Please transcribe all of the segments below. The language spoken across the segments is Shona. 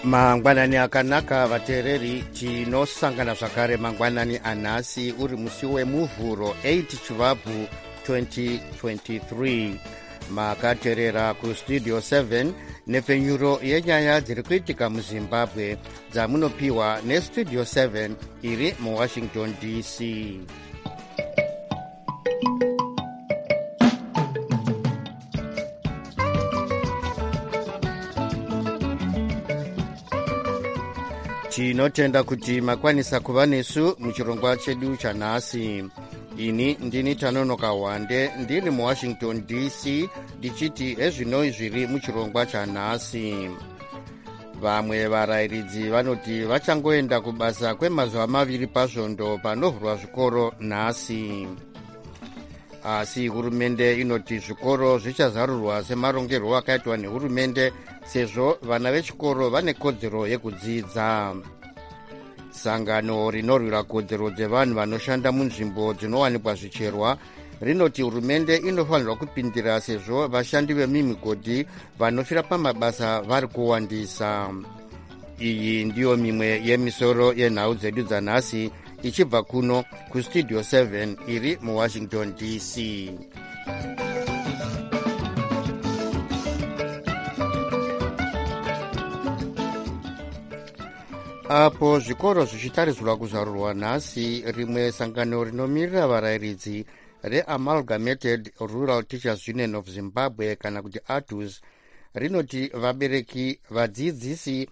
mangwanani akanaka vateereri, tinosangana zvakare mangwanani anhasi uri musi wemuvhuro 8 chivabvu 2023. makateerera kustudio 7 nepfenyuro yenyaya dziri kuitika muzimbabwe dzamunopiwa nestudio 7 iri muwashington dc. tinotenda kuti makwanisa kuva nesu muchirongwa chedu chanhasi. ini ndini Tanonoka Wande ndiri muwashington dc ndichiti ezvino zviri muchirongwa chanhasi. vamwe varayiridzi vanoti vachangoenda kubasa kwemazuva maviri pasvondo panovhurwa zvikoro nhasi, asi hurumende inoti zvikoro zvichazarurwa semarongerwo akaitwa nehurumende sezvo vana vechikoro vane kodzero yekudzidza. sangano rinorwira kodzero dzevanhu vanoshanda munzvimbo dzinowanikwa zvicherwa rinoti hurumende inofanirwa kupindira sezvo vashandi vemimigodhi vanofira pamabasa vari kuwandisa. iyi ndiyo mimwe yemisoro yenhau dzedu dzanhasi ichibva kuno kustudio 7 iri muwashington dc. apo zvikoro zvichitarisirwa kuzarurwa nhasi, rimwe sangano rinomirira varayiridzi reamalgamated rural teachers union of zimbabwe kana kuti ATUS rinoti vabereki, vadzidzi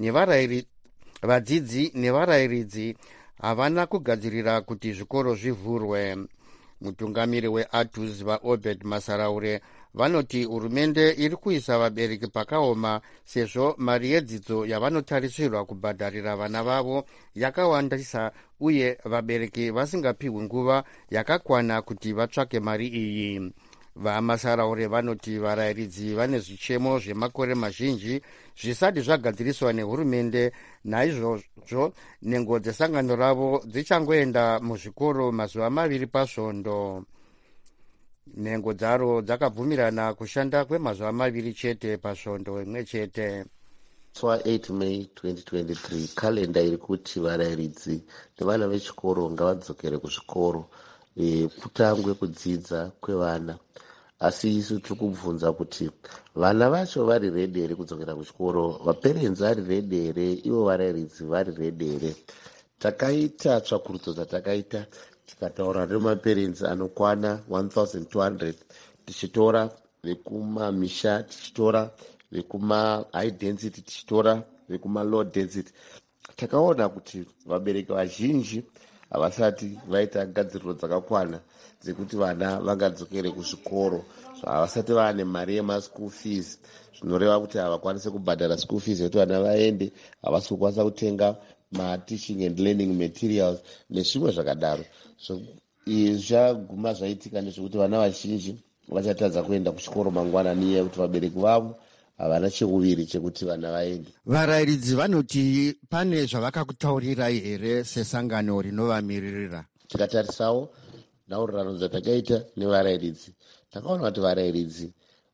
nevarayiridzi havana kugadzirira kuti zvikoro zvivhurwe. mutungamiri weATUS vaobed masaraure vanoti hurumende iri kuisa vabereki pakaoma sezvo mari yedzidzo yavanotarisirwa kubhadharira vana vavo yakawandisa uye vabereki vasingapiwi nguva yakakwana kuti vatsvake mari iyi. vamasaraure vanoti varayiridzi vane zvichemo zvemakore mazhinji zvisati zvagadziriswa nehurumende, naizvozvo nhengo dzesangano ravo dzichangoenda muzvikoro mazuva maviri pasvondo. nhengo dzaro dzakabvumirana kushanda kwemazuva maviri chete pasvondo imwe chete. 8 May 2023 kalenda iri kuti varayiridzi nevana vechikoro ngavadzokere kuzvikoro kutangwe kudzidza kwevana, asi isu tiri kubvunza kuti vana vacho vari redi here kudzokera kuchikoro, vaperenzi vari redi here, ivo varayiridzi vari redi here. takaita tsvakurudzo dzatakaita tikataura nemaperenzi anokwana 1200 tichitora vekumamisha, tichitora vekuma high density, tichitora vekuma low density. takaona kuti vabereki vazhinji havasati vaita gadziriro dzakakwana dzekuti vana vangadzokere kuzvikoro, havasati vaane mari yemaschool fees, zvinoreva kuti havakwanisi kubhadhara school fees yekuti vana vaende, havasi kukwanisa kutenga mateaching and learning materials nezvimwe zvakadaro. so zvaguma zvaitika nezvekuti vana vazhinji vachatadza kuenda kuchikoro mangwanani iye kuti vabereki vavo havana cheuviri chekuti vana vaende. varayiridzi vanoti pane zvavakakutaurirai here sesangano rinovamiririra? tikatarisawo nhaurirano dzatakaita nevarayiridzi takaona kuti varayiridzi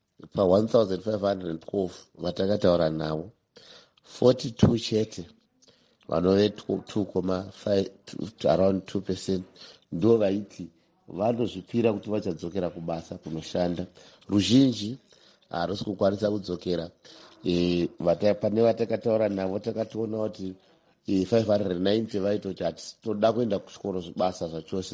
pa1512 vatakataura navo 42 chete vanove 2.5 around 2% ndo vaiti vanozvipira kuti vachadzokera kubasa kunoshanda. ruzhinji harusi kukwanisa kudzokera. pane vatakataura navo takatoona kuti 590 vaitoti hatitoda kuenda kuchikoro basa zvachose.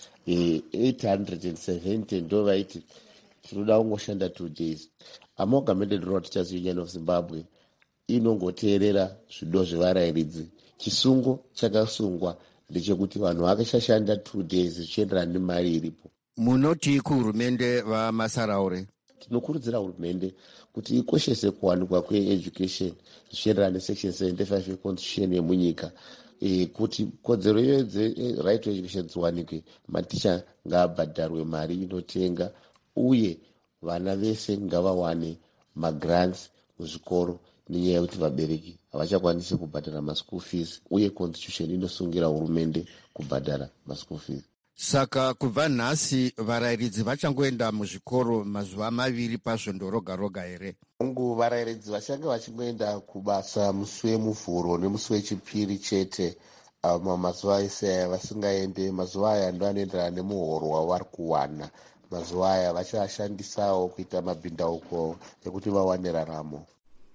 870 ndo vaiti tinoda kungoshanda 2 days. amalgamated rural teachers union of zimbabwe inongoteerera zvido zvevarayiridzi. chisungo chakasungwa ndechekuti vanhu vakashashanda 2 days zvichienderana nemari iripo. munoti kuhurumende vamasaraure? tinokurudzira hurumende kuti ikoshese kuwanikwa kweeducation zvichienderana nesection 75 yeconstitution yemunyika, kuti kodzero iyo right to education dziwanikwe, maticha ngaabhadharwe mari inotenga, uye vana vese ngavawane magrants muzvikoro, nenyaya yekuti vabereki havachakwanisi kubhadhara maschool fees uye constitution inosungira hurumende kubhadhara maschool fees. Saka kubva nhasi varayiridzi vachangoenda muzvikoro mazuva maviri pasvondo roga roga here? Mungu varayiridzi vachange vachingoenda kubasa musi wemuvhuro nemusi wechipiri chete. Mazuva ese vasingaende, mazuva aya ndo anoenderana nemuhoro wavari kuwana. Mazuva aya vachashandisawo kuita mabhindauko ekuti vawane raramo.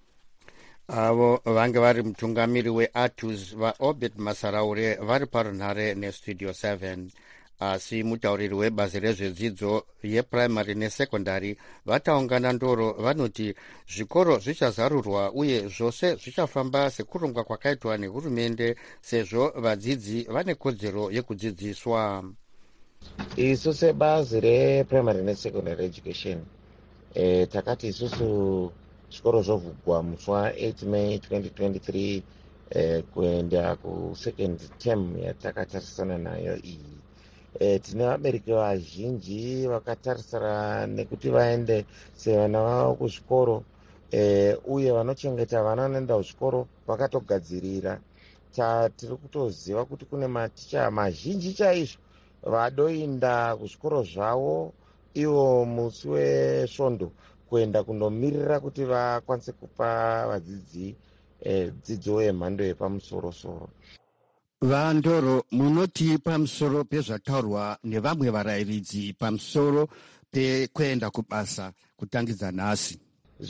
Avo vange vari mutungamiri weATUS vaObed Masaraure vari parunhare nestudio 7. Asi mutauriri webazi rezvedzidzo yepuraimari nesekondari vataungana ndoro vanoti zvikoro zvichazarurwa uye zvose zvichafamba sekurongwa kwakaitwa nehurumende sezvo vadzidzi vane kodzero yekudzidziswa. Isu sebazi reprimary nesecondary education takati isusu zvikoro zvovhurwa musi wa8 May 2023 kuenda kusecond term yatakatarisana nayo iyi. Tine vabereki vazhinji vakatarisana nekuti vaende sevana vavo kuzvikoro uye vanochengeta vana vanoenda kuzvikoro vakatogadzirira. Tiri kutoziva kuti kune maticha mazhinji chaizvo vadoinda kuzvikoro zvavo ivo musi wesvondo kuenda kundomirira kuti vakwanise kupa vadzidzi dzidzo yemhando yepamusoro-soro. Vandoro, munoti pamusoro pezvataurwa nevamwe varayiridzi pamusoro pekuenda kubasa kutangidza nhasi?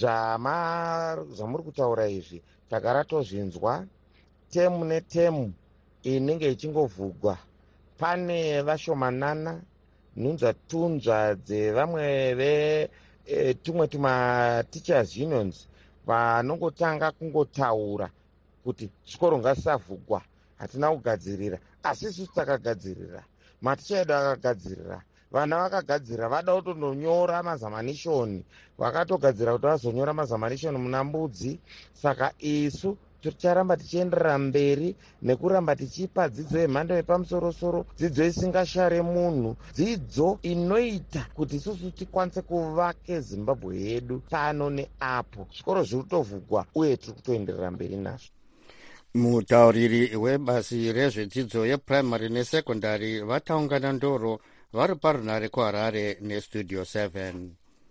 Zvamuri kutaura izvi takaratozvinzwa temu netemu inenge ichingovhurwa. Pane vashomanana nhunzvatunzva dzevamwe tumwe teachers unions vanongotanga kungotaura kuti zvikoro ngazvisavhurwa, hatina kugadzirira. Asi isusu takagadzirira, maticha edu akagadzirira, vana vakagadzirira, vada kutondonyora mazamanishoni, vakatogadzira kuti vazonyora mazamanishoni muna mbudzi. Saka isu ticharamba tichienderera mberi nekuramba tichipa dzidzo yemhando yepamusoro-soro, dzidzo isingashare munhu, dzidzo inoita kuti isusu tikwanise kuvake Zimbabwe yedu pano neapo. Zvikoro zviri kutovhurwa uye tiri kutoenderera mberi nazvo. Mutauriri webazi rezvedzidzo yepuraimari nesekondari vataungana ndoro vari parunhare kuHarare nestudio 7.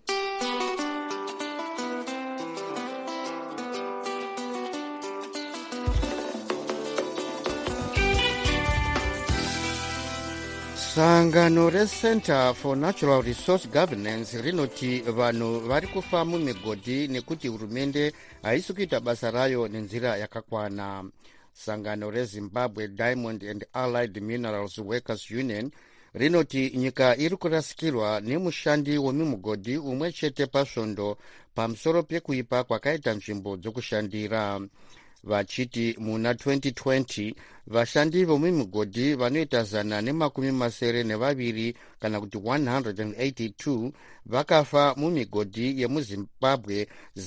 Sangano reCenter for Natural Resource Governance rinoti vanhu vari kufa mumigodhi nekuti hurumende haisi kuita basa rayo nenzira yakakwana. Sangano reZimbabwe Diamond and Allied Minerals Workers Union rinoti nyika iri kurasikirwa nemushandi wemimugodhi umwe chete pasvondo pamusoro pekuipa kwakaita nzvimbo dzokushandira. Vachiti muna 2020 vashandi vomimigodhi vanoita 172 kana kuti 182 vakafa mumigodhi yemuZimbabwe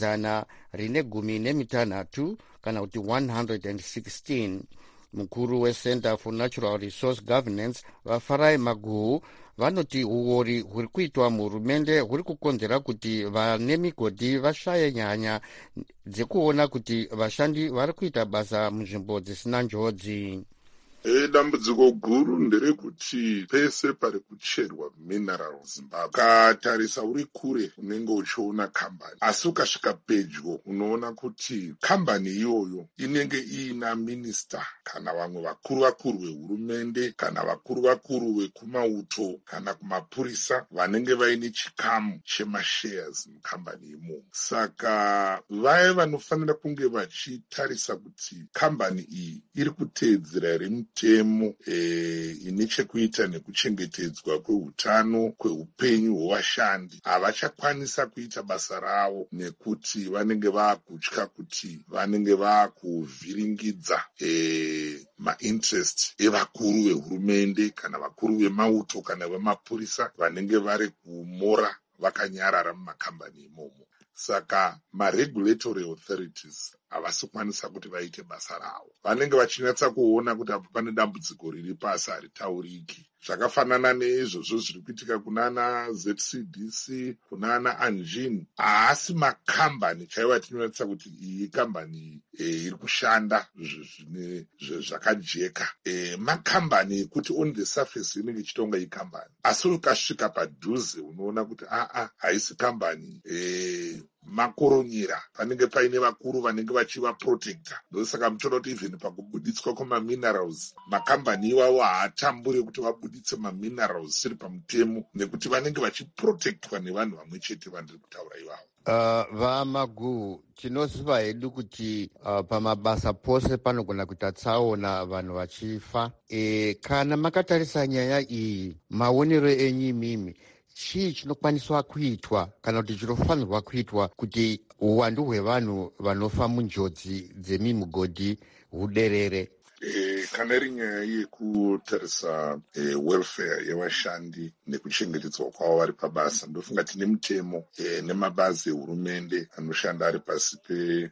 116 kana kuti 116. Mukuru weCenter for Natural Resource Governance vaFarai Maguhu vanoti uori huri kuitwa muhurumende huri kukonzera kuti vane migodhi vashaye nyanya dzekuona kuti vashandi vari kuita basa munzvimbo dzisina njodzi. Dambudziko guru nderekuti pese pari kucherwa mineral Zimbabwe, ukatarisa uri kure unenge uchiona kambani, asi ukasvika pedyo unoona kuti kambani iyoyo inenge iina minista kana vamwe vakuru vehurumende kana vakuru vekumauto kana kumapurisa vanenge vaine chikamu chemashares mukambani imomo. Saka vaya vanofanira kunge vachitarisa kuti kambani iyi iri kuteedzera here mitemo ine chekuita nekuchengetedzwa kweutano kweupenyu hwevashandi, havachakwanisa kuita basa ravo nekuti vanenge vaakutya kuti vanenge vaakuvhiringidza mainterest evakuru vehurumende kana vakuru vemauto kana vemapurisa vanenge vari kumora vakanyarara mumakambani imomo. Saka maregulatory authorities havasi kukwanisa kuti vaite basa ravo. Vanenge vachinyatsa kuona kuti apa pane dambudziko riri pasi haritauriki. Zvakafanana neizvozvo zviri kuitika kunana ZCDC, kunana Anjin. Haasi makambani chaiwo atinoratidza kuti iyi kambani iri kushanda zvakajeka. Makambani ekuti on the surface inenge ichitonga ikambani, asi ukasvika padhuze unoona kuti haisi kambani. Makoronyera panenge paine vakuru vanenge vachivaprotecta. Ndosaka mutoda kuti even pakubuditswa kwamaminerals, makambani iwawo haatambure kuti vabuditse maminerals zviri pamutemo, nekuti vanenge vachiprotectwa nevanhu vamwe chete vandiri kutaura ivavo. Vamagu, tinoziva hedu kuti pamabasa pose panogona kuita tsaona vanhu vachifa. Kana makatarisa nyaya iyi, maonero enyu imimi, chii chinokwaniswa kuitwa kana kuti chinofanirwa kuitwa kuti uwandu hwevanhu vanofa munjodzi dzemimugodhi huderere? Kana iri nyaya yekutarisa welfare yevashandi nekuchengetedzwa kwavo vari pabasa, ndofunga tine mutemo nemabazi ehurumende anoshanda ari pasi pe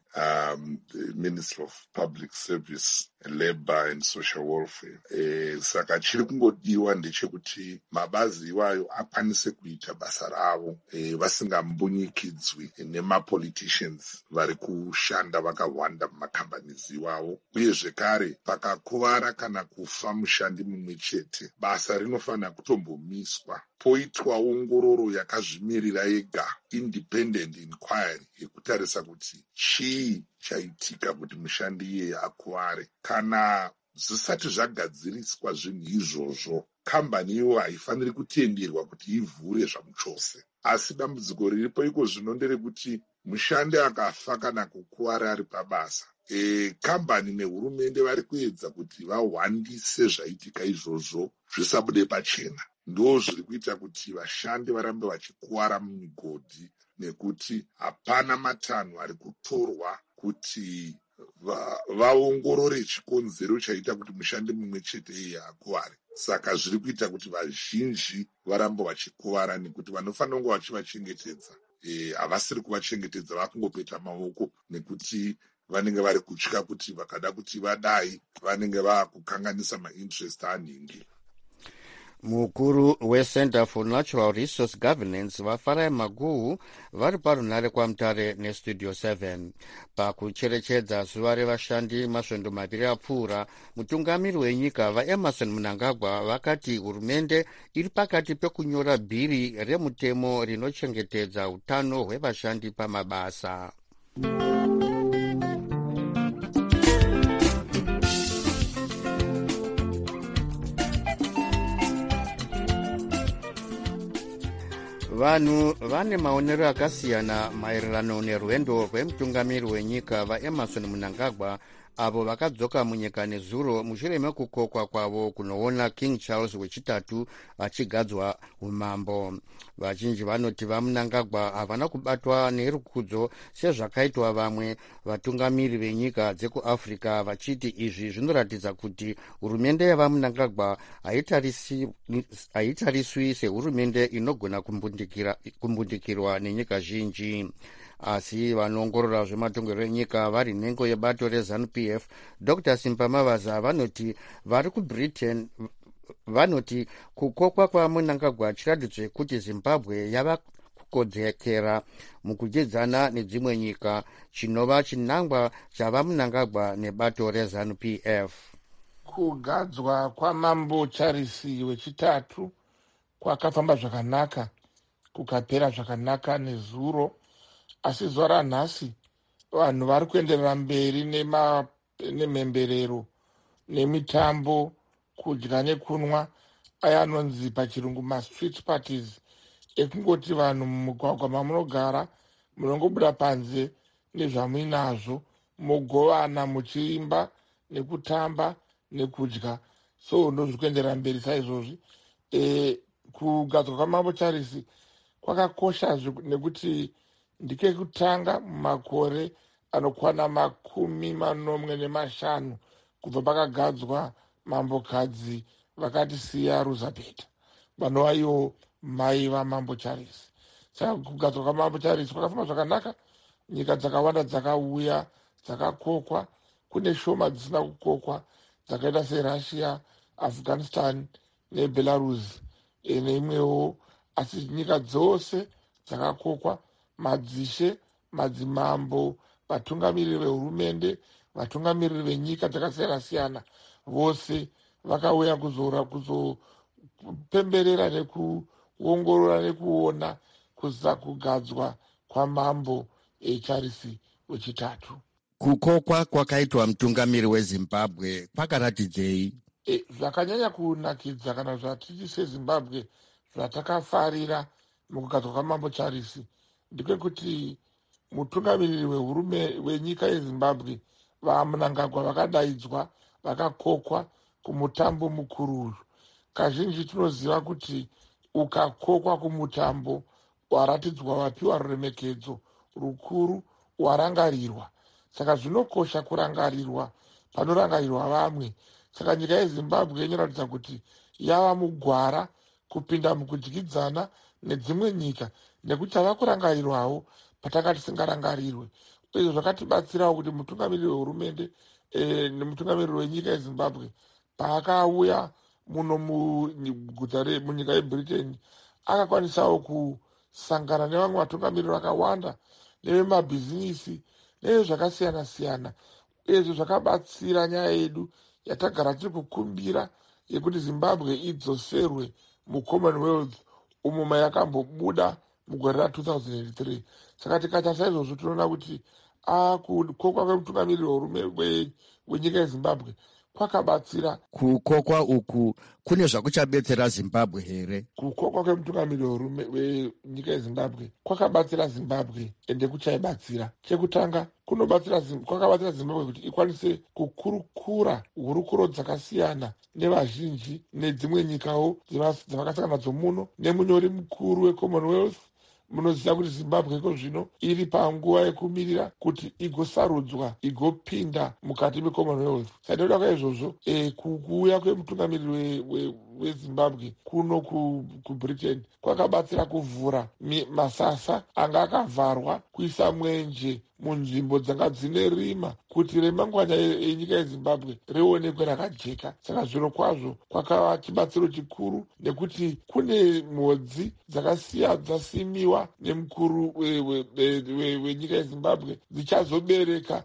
Ministry of Public Service, Labour and Social Welfare. Saka chiri kungodiwa ndechekuti mabazi iwayo akwanise kuita basa ravo vasingambunyikidzwi nemapoliticians vari kushanda vakawanda mumakambanizi iwavo. Uye zvekare, pakakuvara kana kufa mushandi mumwe chete, basa rinofanira kutombomiswa, poitwa ongororo yakazvimirira yega, independent inquiry, yekutarisa kuti chii chaitika kuti mushandi iyeye akuvare. Kana zvisati zvagadziriswa zvinhu izvozvo, kambani iwo haifaniri kutenderwa kuti ivhure zvamuchose. Asi dambudziko riripo iko zvino nderekuti mushandi akafa kana kukuvara ari pabasa, kambani nehurumende vari kuedza kuti vahwandise zvaitika izvozvo zvisabude pachena. Ndo zviri kuita kuti vashandi varambe vachikuvara mumigodhi, nekuti hapana matanho ari kutorwa kuti vaongorore chikonzero chaita kuti mushandi mumwe chete iye akuvare. Saka zviri kuita kuti vazhinji varambe vachikuvara, nekuti vanofanira kunge vachivachengetedza havasiri kuvachengetedza, vakungopeta maoko, nekuti vanenge vari kutya kuti vakada kuti vadai vanenge vakukanganisa mainterest anhingi. Mukuru weCenter for Natural Resource Governance vaFarai Maguhu vari parunhare kwaMutare neStudio 7 pakucherechedza zuva revashandi masvondo maviri apfuura. Mutungamiri wenyika vaEmmerson Mnangagwa vakati hurumende iri pakati pekunyora bhiri remutemo rinochengetedza utano hwevashandi pamabasa. Vanhu vane maonero akasiyana maererano nerwendo rwemutungamiri wenyika vaEmmerson Mnangagwa avo vakadzoka munyika nezuro mushure mekukokwa kwavo kunoona King Charles wechitatu achigadzwa umambo. Vazhinji vanoti vaMnangagwa havana kubatwa nerukudzo sezvakaitwa vamwe vatungamiri venyika dzekuAfrica, vachiti izvi zvinoratidza kuti hurumende yavaMnangagwa haitariswi sehurumende inogona kumbundikirwa nenyika zhinji. Asi vanoongorora zvematongerero enyika vari nhengo yebato reZANU-PF, Dr. Simba Mavaza, vanoti vari kuBritain vanoti kukokwa kwaMnangagwa chiratidzo chekuti Zimbabwe yava kukodzekera mukudyedzana nedzimwe nyika, chinova chinangwa chavaMnangagwa nebato reZANU-PF. Kugadzwa kwaMambo Charles wechitatu kwakafamba zvakanaka, kukapera zvakanaka nezuro. Asi zuva ranhasi vanhu vari kuenderera mberi nemhemberero nemitambo, kudya nekunwa, aya anonzi pachirungu mastreet parties, ekungoti vanhu mumugwagwa mamunogara munongobuda panze nezvamuinazvo, mogovana muchiimba nekutamba nekudya. So ndozviri kuenderera mberi saizvozvi. Kugadzwa kwaMambo Charles kwakakosha nekuti ndikekutanga mumakore anokwana 45 kubva pakagadzwa mambokadzi vakatisiya Elizabeth, vanova ivo mai vaMambo Charles. Saka kugadzwa kwaMambo Charles kwakafamba zvakanaka, nyika dzakawanda dzakauya dzakakokwa, kune shoma dzisina kukokwa dzakaita serussia, afghanistan nebelarus neimwewo. Asi nyika dzose dzakakokwa, madzishe, madzimambo, vatungamiriri vehurumende, vatungamiriri venyika dzakasiyana-siyana, vose vakauya kuzopemberera nekuongorora nekuona kugadzwa kwamambo Charles wechitatu. Kukokwa kwakaitwa mutungamiri wezimbabwe kwakaratidzei? Zvakanyanya kunakidza kana zvatiti sezimbabwe zvatakafarira mukugadzwa kwamambo Charles ndepekuti mutungamiriri wenyika yezimbabwe vaMnangagwa vakadaidzwa vakakokwa kumutambo mukuru uyu. Kazhinji tinoziva kuti ukakokwa kumutambo waratidzwa, wapiwa ruremekedzo rukuru, warangarirwa. Saka zvinokosha kurangarirwa panorangarirwa vamwe. Saka nyika yezimbabwe inoratidza kuti yava mugwara kupinda mukudyidzana nedzimwe nyika, nekuti tava kurangarirwawo patanga tisingarangarirwe. Izvo zvakatibatsirawo kuti mutungamiriri wehurumende nemutungamiriri wenyika yezimbabwe paakauya muno munyika yebritain akakwanisawo kusangana nevamwe vatungamiriri vakawanda nevemabhizinisi nezvakasiyana-siyana. Izvi zvakabatsira nyaya yedu yatagara tiri kukumbira yekuti zimbabwe idzoserwe mucommonwealth umo mayakambobuda mugore ra2003. Saka tikatarisa izvozvo tinoona kuti kukokwa kwemutungamiriri wenyika yezimbabwe kwakabatsira. Kukokwa uku kune zvakuchabetsera zimbabwe here? Kukokwa kwemutungamiriri wenyika yezimbabwe kwakabatsira zimbabwe ende kuchaibatsira. Chekutanga kwakabatsira zimbabwe kuti ikwanise kukurukura hurukuro dzakasiyana nevazhinji nedzimwe nyikawo dzavakasangana nadzo muno, nemunyori mukuru wecommonwealth. Munoziva kuti zimbabwe iko zvino iri panguva yekumirira kuti igosarudzwa igopinda mukati mecommonwealth. Saka nekuda kwaizvozvo kuuya kwemutungamiriri wezimbabwe kuno kubritain kwakabatsira kuvhura masasa anga akavharwa, kuisa mwenje munzvimbo dzanga dzine rima kuti remangwana enyika yezimbabwe rionekwe rakajeka. Saka zviro kwazvo kwakava chibatsiro chikuru, nekuti kune mhodzi dzasimiwa nemukuru wenyika yezimbabwe dzichazobereka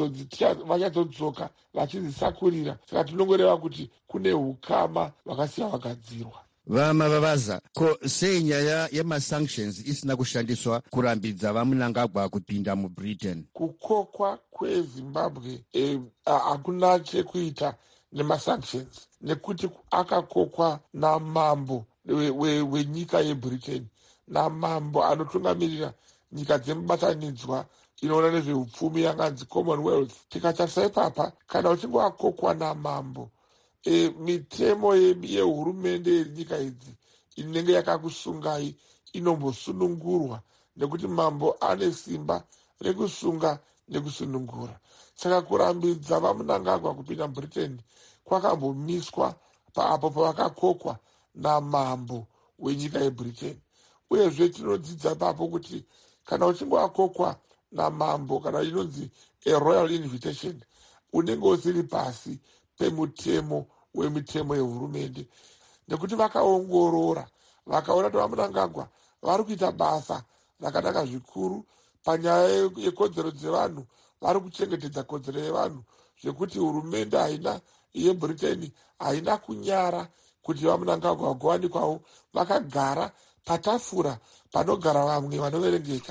vachazodzoka vachidzisakurira. Saka tinongoreva kuti kune ukama hwakasiya hwagadzirwa. Vamavavaza, ko sei nyaya yemasanctions isina kushandiswa kurambidza vaMnangagwa kupinda mubritain? Kukokwa kwezimbabwe hakuna chekuita nemasanctions, nekuti akakokwa namambo wenyika yebritain, namambo anotungamirira nyika dzemubatanidzwa inoona nezveupfumi yanganzi commonwealth. Tikatarisa ipapa, kana uchinge wakokwa namambo, mitemo yehurumende yenyika idzi inenge yakakusungai inombosunungurwa, nekuti mambo ane simba rekusunga nekusunungura. Saka kurambidza vaMnangagwa kupinda britain kwakambomiswa apo pavakakokwa namambo wenyika yebritain. Uyezve tinodzidza papo kuti kana uchinge wakokwa namambo, kana inonzi aroyal invitation, unenge usiri pasi pemutemo wemitemo yehurumende, nekuti vakaongorora vakaona kuti vaMnangagwa vari kuita basa rakanaka zvikuru panyaya yekodzero dzevanhu, vari kuchengetedza kodzero yevanhu, zvekuti hurumende yebritain haina kunyara kuti vaMnangagwa vagowanikwawo vakagara patafura panogara vamwe vanoverengeka.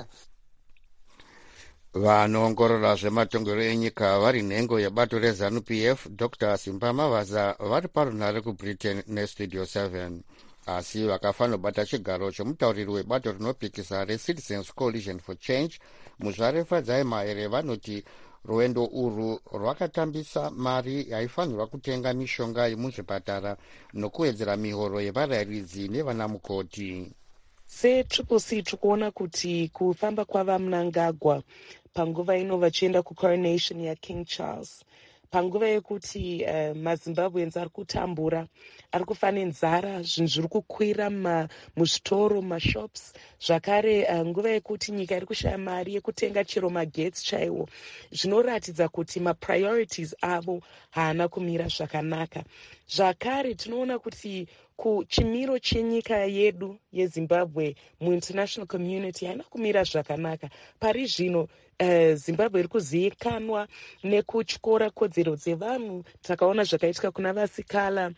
Vanoongorora zvematongero enyika vari nhengo yebato reZANU-PF, Dr. Simba Mavaza, vari parunhare kubritain nestudio 7, asi vakafanobata chigaro chomutauriri webato rinopikisa reCitizens Coalition for Change muzvare Fadzaimare vanoti rwendo urwu rwakatambisa mari yaifanirwa kutenga mishonga yemuzvipatara nokuwedzera mihoro yevarayiridzi nevanamukoti. setriple C tikuona kuti kufamba kwavaMnangagwa panguva ino vachienda kucoronation yaKing Charles panguva yekuti mazimbabweans ari kutambura, ari kufa nenzara, zvinhu zviri kukwira muzvitoro, mumashops. Zvakare nguva yekuti nyika iri kushaya mari yekutenga chero magetsi chaiwo, zvinoratidza kuti mapriorities avo haana kumira zvakanaka. Zvakare tinoona kuti chimiro chenyika yedu yezimbabwe muinternational community haina kumira zvakanaka. Pari zvino zimbabwe iri kuzivikanwa nekutyora kodzero dzevanhu. Takaona zvakaitika kuna vasikala,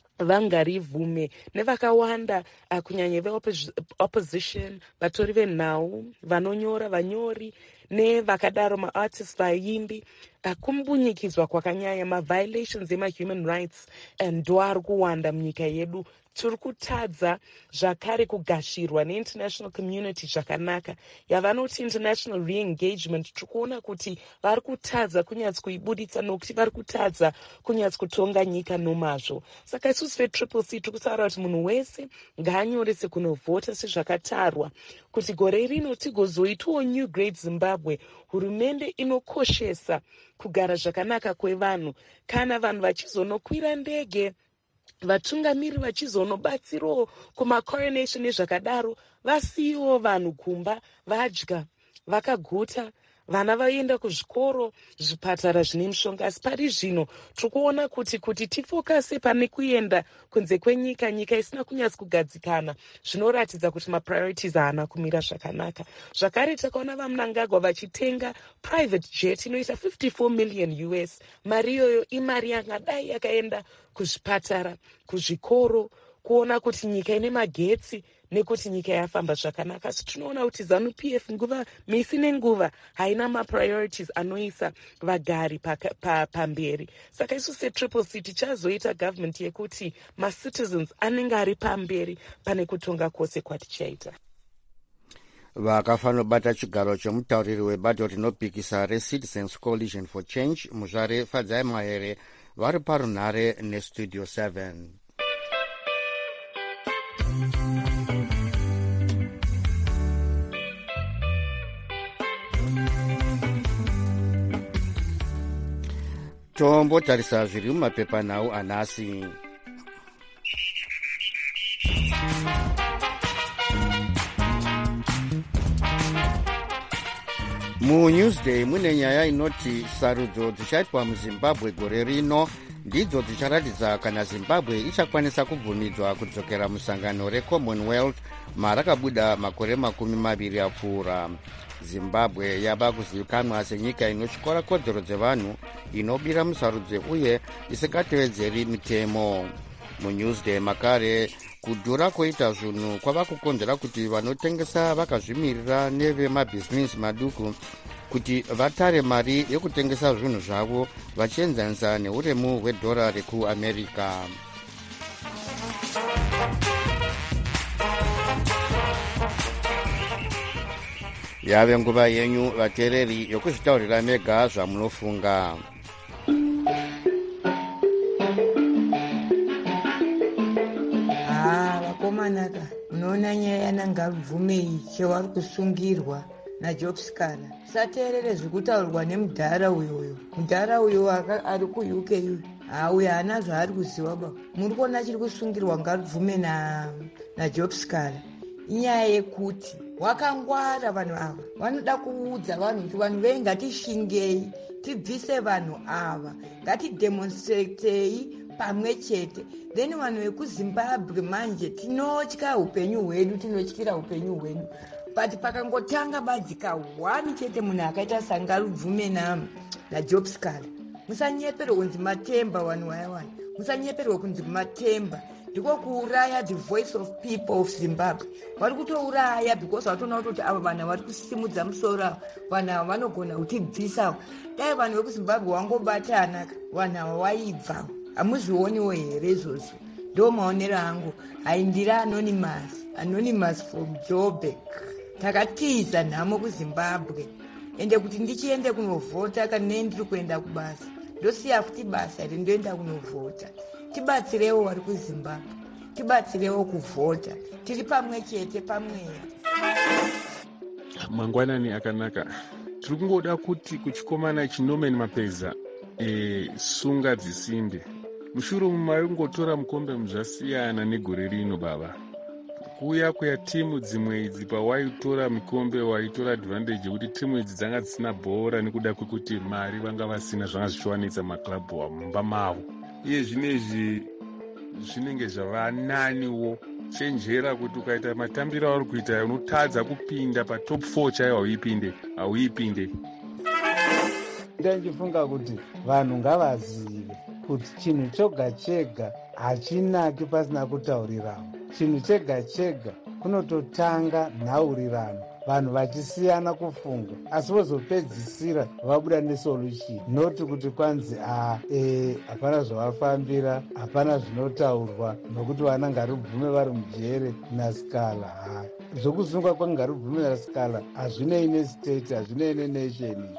vangarivume nevakawanda, kunyanya veopposition, vatori venhau, vanonyora, vanyori nevakadaro, maartists, vaimbi. Kumbunyikidzwa kwakanyanya, maviolations emahuman rights ndo ari kuwanda munyika yedu. Tiri kutadza zvakare kugashirwa neinternational community zvakanaka, yavanoti international re-engagement. Tiri kuona kuti vari kutadza kunyatsi kuibuditsa, nokuti vari kutadza kunyatsi kutonga nyika nomazvo. Saka isusu vetriple C tiri kutaura kuti munhu wese ngaanyorese kunovhota sezvakatarwa, kuti gore rino tigozoitawo new great Zimbabwe, hurumende inokoshesa kugara zvakanaka kwevanhu. Kana vanhu vachizonokwira ndege, vatungamiri vachizonobatsirawo kumacoronation nezvakadaro, vasiyiwo vanhu kumba vadya vakaguta, vana vaenda kuzvikoro, zvipatara zvine mishonga. Asi pari zvino tiri kuona kuti tifokase pane kuenda kunze kwenyika, nyika isina kunyatsi kugadzikana, zvinoratidza kuti mapriorities haana kumira zvakanaka. Zvakare takaona vaMnangagwa vachitenga private jet inoita 54 million US. Mari iyoyo imari yangadai yakaenda kuzvipatara, kuzvikoro, kuona kuti nyika ine magetsi nekuti nyika yafamba zvakanaka. Asi tinoona kuti ZANU-PF nguva misi nenguva haina mapriorities anoisa vagari pamberi. Saka isu setriple C tichazoita government yekuti macitizens anenge ari pamberi pane kutonga kwose kwatichaita. Vakafanira bata chigaro chomutauriri webato rinopikisa reCitizens Coalition for Change, Muzvare Fadzai Mahere, vari parunhare nestudio 7. Tombotarisa zviri mumapepanhau anhasi. MuNewsday mune nyaya inoti sarudzo dzichaitwa muZimbabwe gore rino ndidzo dzicharatidza kana Zimbabwe ichakwanisa kubvumidzwa kudzokera musangano reCommonwealth marakabuda makore 20 apfuura. Zimbabwe yava kuzivikanwa senyika inotyora kodzero dzevanhu, inobira musarudzo uye isingatevedzeri mitemo. MuNewsday makare kudhura koita zvinhu kwava kukonzera kuti vanotengesa vakazvimirira nevemabhizinesi maduku kuti vatare mari yekutengesa zvinhu zvavo vachienzanisa neuremu hwedhora rekuAmerica. Yave nguva yenyu vateereri yokuzvitaurira mega zvamunofunga. Vakomanaka, unoona nyaya yanangabvumei chevari kusungirwa naJobskana. Sateerere zvekutaurwa nemudhara uyoyo. Mudhara uyo ari kuUK uyo haana zvaari kuziva baba. Muri kuona chiri kusungirwa ngabvume naJobskana. Inyaya yekuti wakangwara vanhu ava. Vanoda kuudza vanhu kuti vanhu vei ngatishingei, tibvise vanhu ava, ngatidemonstratei pamwe chete. Then vanhu vekuZimbabwe manje tinotya upenyu hwedu, tinotyira upenyu hwedu. But pakangotanga badzika wani chete munhu akaita sangarubvume naJobskana. Musanyeperwa kunzi Matemba vanhu vayawani. Musanyeperwa kunzi Matemba. Ndiko kuuraya the voice of people of Zimbabwe. Vari kutouraya because vatoona kuti ava vanhu vari kusimudza musoro, vanhu ava vanogona kutibvisa. Dai vanhu vekuZimbabwe vangobatana, vanhu ava vaibva. Hamuzvioniwo here izvozvo? Ndo maonero angu. Haindira anonymous from Joburg. Takatiza nhamo kuZimbabwe. Ende kuti ndichiende kunovhota kana ndiri kuenda kubasa. Ndosiya futi basa ndoenda kunovhota. Tibatsirewo vari kuZimbabwe. Tibatsirewo kuvhota. Tiri pamwe chete pamweya. Mangwanani akanaka. Tiri kungoda kuti kuchikomana chinomeni mapeza sunga dzisimbe. Mushure maingotora mukombe muzvasiyana negore rino baba. Kuuya kwetimu dzimwe idzi pawaitora mikombe waitora advantage yekuti timu idzi dzanga dzisina bhora nekuda kwekuti mari vanga vasina zvanga zvichiwanisa maklabhu mumba mavo. Iye zvinezvi zvinenge zvava naniwo. Chenjera kuti ukaita matambiro auri kuita unotadza kupinda patop 4 chaiwo hauipinde. Ndichifunga kuti vanhu ngavazive kuti chinhu choga chega hachinaki pasina kutaurirana. Chinhu chega chega kunototanga nhaurirano, vanhu vachisiyana kufunga, asi vozopedzisira vabuda nesolution, noti kuti kwanzi hapana zvavafambira, hapana zvinotaurwa, nokuti vana ngarubvume vari mujere naskala. Zvokusunga kwangarubvume naskala hazvinei nestate, hazvinei nenation.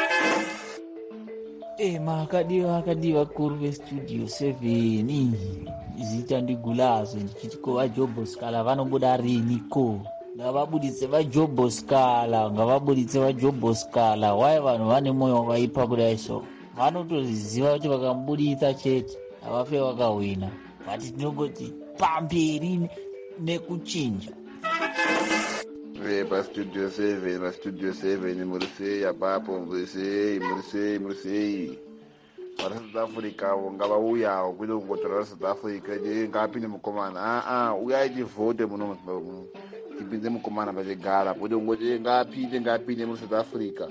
Makadiwa kuru vestudio 7 zita ndigulazo ndichiti ko vaJoboskala vanobuda riniko? Ngavabuditse vaJoboskala. Wai vanhu vane moyo wakaipa kudai so? Vanotoziva kuti vakambuditsa chete havafe vakawina, but tinongoti pamberi nekuchinja. Pastudio 7 murisei apapo, murisei vana South Africa ngavauyawo kwete kungotora South Africa ngapinde mukomana. Uyai tivhote muno tipinze mukomana pachigara, kwete kungoti ngapinde muri South Africa.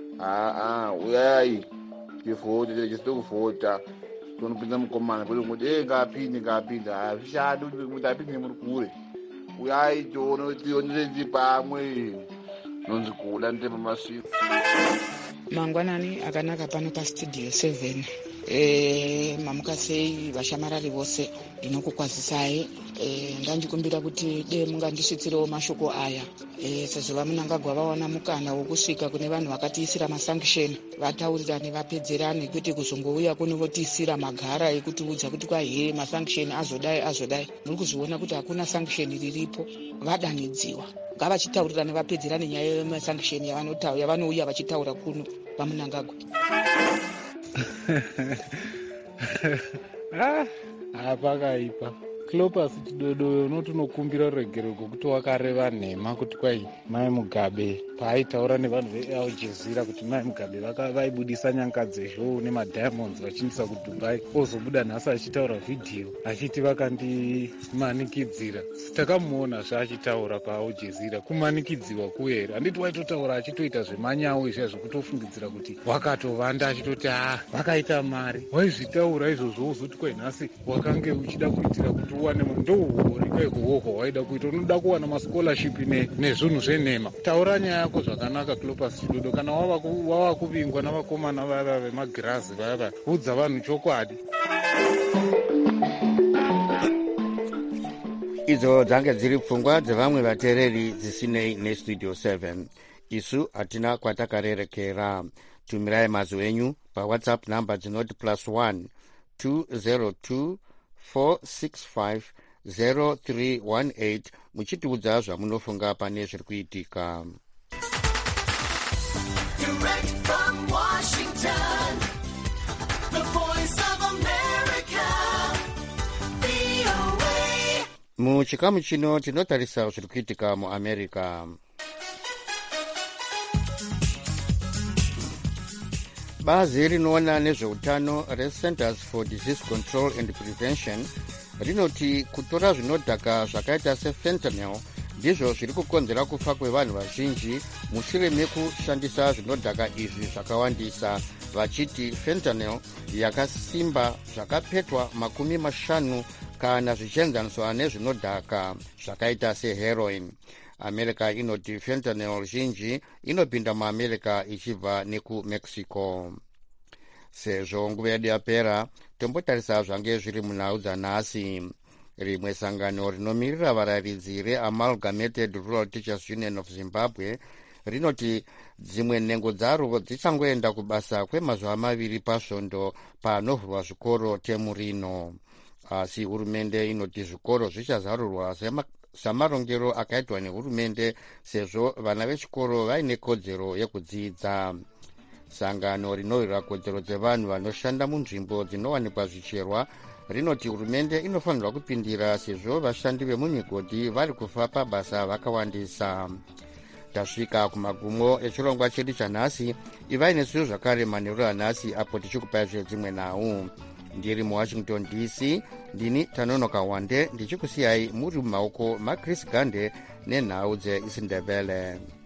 Uyai tivhote, tichito kuvhota tonopinza mukomana, kwete kungoti ngapinde. Hazvishandi kuti apinde muri kure. Uyai tioneredzi pamwe nonzi kuda ndema masviko. Mangwanani akanaka pano pastudio 7. Mamuka sei vashamarari vose, ndinokukwazisai. Ndanjikumbira kuti mungandisvitsirewo mashoko aya, sezvo vamunangagwa vawana mukana wokusvika kune vanhu vakatiisira masanction, vataurirane vapedzerane, kwete kuzongouya kuno votiisira magara ekutiudza kuti kwahe masanction azodai. Muri kuzviona kuti hakuna sanction riripo, vadanidziwa. Ngavachitaurirane vapedzerane nyaya yemasanction yavanouya vachitaura kuno vamunangagwa. Pakaipa Clopas chidodoyo unotonokumbira ruregereko kuti wakareva nhema kuti kwai Mai Mugabe paaitaura nevanhu veAl Jazeera kuti Mai Mugabe vaibudisa nyanga dzezhou nemadiamonds vachiindisa kuDubai, ozobuda nhasi achitaura vhidhiyo achiti vakandimanikidzira. Takamuona zvaachitaura paAl Jazeera, kumanikidziwa kuera. Handiti waitotaura achitoita zvemanyawu izvo zvekutofungidzira kuti wakatovanda achitoti vakaita mari. Waizvitaura izvozvo uzoti kwai nhasi wakange uchida kuitira kuti uwane ndohorikaikuhoho waida kuita, unoda kuwana mascholarship nezvinhu zvenhema. Taura nyaya yako zvakanaka Clopas chidodo. Kana wava kuvingwa navakomana vava vemagirazi vava, udza vanhu chokwadi. Idzo dzange dziri pfungwa dzevamwe vateereri dzisinei nestudio 7. Isu hatina kwatakarerekera. Tumirai mazwi enyu paWhatsApp namba dzinoti +1 202 465 0318 muchitiudza zvamunofunga pane zviri kuitika. Muchikamu chino tinotarisa zviri kuitika muAmerica. Bazi rinoona nezveutano reCenters for Disease Control and Prevention rinoti kutora zvinodhaka zvakaita sefentanyl ndizvo zviri kukonzera kufa kwevanhu vazhinji mushure mekushandisa zvinodhaka izvi zvakawandisa, vachiti fentanyl yakasimba zvakapetwa 50 kana zvichienzaniswa nezvinodhaka zvakaita seheroin. America inoti fentanyl zhinji inopinda muAmerica ichibva nekuMexico. Sezvo nguva yedu yapera, tombotarisa zvange zviri munhau dzanhasi. Rimwe sangano rinomirira varayiridzi reAmalgamated Rural Teachers Union of Zimbabwe rinoti dzimwe nhengo dzaro dzichangoenda kubasa kwemazuva 2 pasvondo panovhurwa zvikoro temu rino. Asi hurumende inoti zvikoro zvichazarurwa samarongero akaitwa nehurumende sezvo vana vechikoro vaine kodzero yekudzidza. sangano rinowira kodzero dzevanhu vanoshanda munzvimbo dzinowanikwa zvicherwa rinoti hurumende inofanirwa kupindira sezvo vashandi vemumigodhi vari kufa pabasa vakawandisa. Tasvika kumagumo echirongwa chedu chanhasi. Ivai nesu zvakare manheru anhasi apo tichikupai dzimwe nhau. Ndiri muwashington DC, ndini Tanonoka Wande ndichikusiyai muri mumaoko maChris Gande nenhau dzeIsindebele.